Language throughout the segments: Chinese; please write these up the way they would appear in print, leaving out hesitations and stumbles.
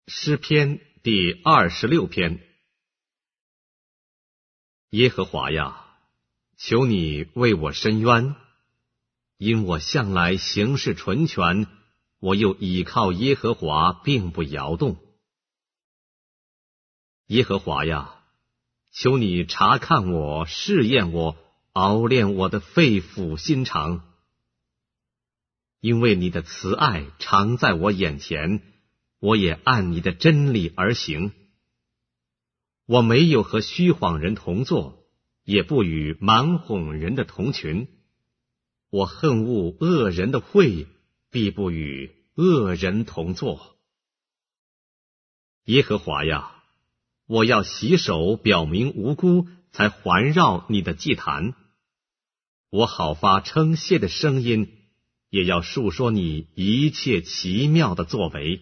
诗篇第26篇。耶和华呀，求你为我伸冤，因我向来行事纯全，我又倚靠耶和华，并不摇动。耶和华呀，求你查看我，试验我，熬炼我的肺腑心肠。因为你的慈爱常在我眼前，我也按你的真理而行。我没有和虚谎人同坐，也不与蛮哄人的同群。我恨恶恶人的会，必不与恶人同坐。耶和华呀，我要洗手表明无辜，才环绕你的祭坛。我好发称谢的声音，也要述说你一切奇妙的作为。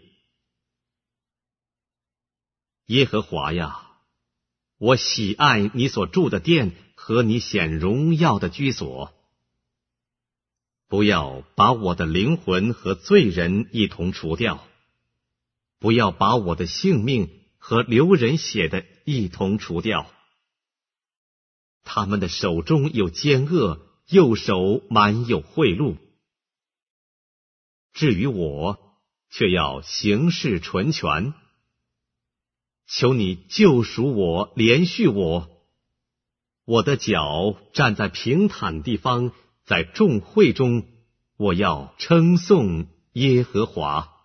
耶和华呀，我喜爱你所住的殿和你显荣耀的居所。不要把我的灵魂和罪人一同除掉，不要把我的性命和流人血的一同除掉。他们的手中有奸恶，右手满有贿赂。至于我，却要行事纯全。求你救赎我，怜恤我。我的脚站在平坦地方，在众会中，我要称颂耶和华。